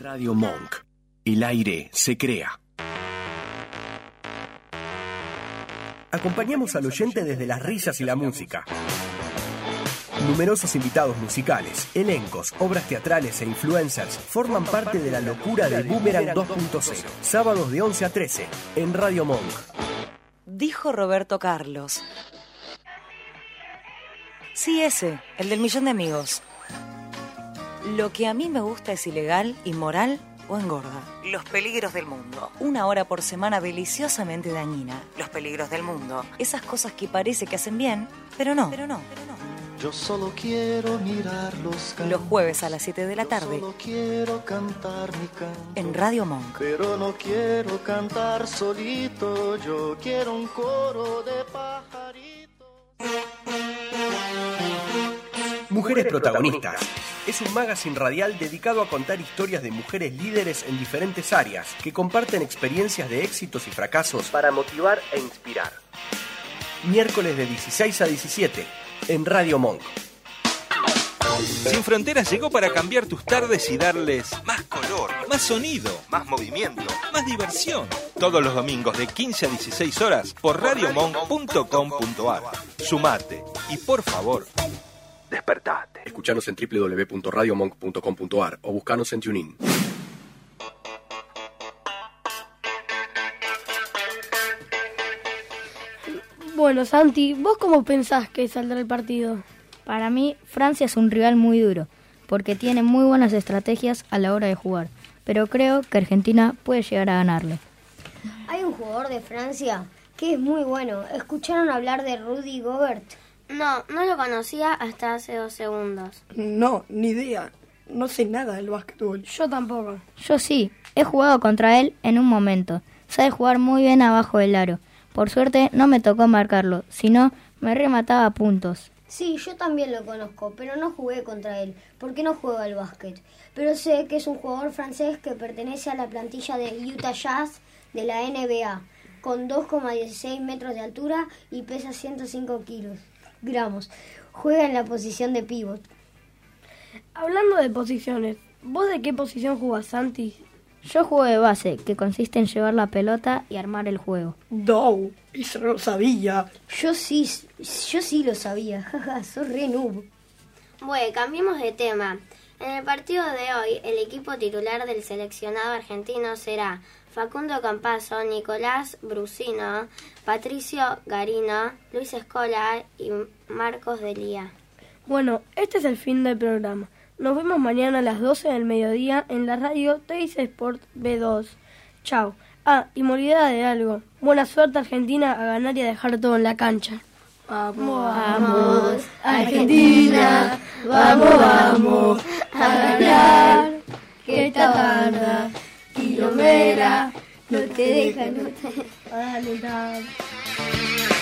Radio Monk. El aire se crea. Acompañamos al oyente desde las risas y la música. Numerosos invitados musicales, elencos, obras teatrales e influencers forman parte de la locura de Boomerang 2.0. Sábados de 11 a 13 en Radio Monk. Dijo Roberto Carlos. Sí, ese, el del millón de amigos. Lo que a mí me gusta es ilegal, inmoral o engorda. Los peligros del mundo. 1 hora por semana deliciosamente dañina. Los peligros del mundo. Esas cosas que parece que hacen bien, pero no. Yo solo quiero mirarlos cantar. Los jueves a las 7 de la tarde. Solo quiero cantar mi canto. En Radio Monk. Pero no quiero cantar solito. Yo quiero un coro de pajaritos. Mujeres protagonistas. Es un magazine radial dedicado a contar historias de mujeres líderes en diferentes áreas que comparten experiencias de éxitos y fracasos para motivar e inspirar. Miércoles de 16 a 17 en Radio Monk. Sin Fronteras llegó para cambiar tus tardes y darles más color, más sonido, más movimiento, más diversión. Todos los domingos de 15 a 16 horas por radiomonk.com.ar. Sumate y por favor, despertate. Escuchanos en www.radiomonk.com.ar o buscanos en TuneIn. Bueno, Santi, ¿vos cómo pensás que saldrá el partido? Para mí, Francia es un rival muy duro, porque tiene muy buenas estrategias a la hora de jugar, pero creo que Argentina puede llegar a ganarle. Hay un jugador de Francia que es muy bueno. ¿Escucharon hablar de Rudy Gobert? No lo conocía hasta hace 2 segundos. No, ni idea. No sé nada del básquetbol. Yo tampoco. Yo sí, he jugado contra él en un momento. Sabe jugar muy bien abajo del aro. Por suerte no me tocó marcarlo, sino me remataba a puntos. Sí, yo también lo conozco, pero no jugué contra él, porque no juego al básquet. Pero sé que es un jugador francés que pertenece a la plantilla de Utah Jazz de la NBA, con 2,16 metros de altura y pesa 105 gramos. Juega en la posición de pívot. Hablando de posiciones, ¿vos de qué posición jugás, Santi? Yo juego de base, que consiste en llevar la pelota y armar el juego. ¡Dow! Eso no lo sabía. Yo sí lo sabía. Jaja, sos re noob. Bueno, cambiemos de tema. En el partido de hoy, el equipo titular del seleccionado argentino será Facundo Campazzo, Nicolás Brusino, Patricio Garino, Luis Escola y Marcos Delía. Bueno, este es el fin del programa. Nos vemos mañana a las 12 del mediodía en la radio Teis Sport B2. Chao. Y me olvidaba de algo. Buena suerte Argentina a ganar y a dejar todo en la cancha. Vamos, Argentina, vamos a ganar. Que esta banda quilomera no te deja. Dale.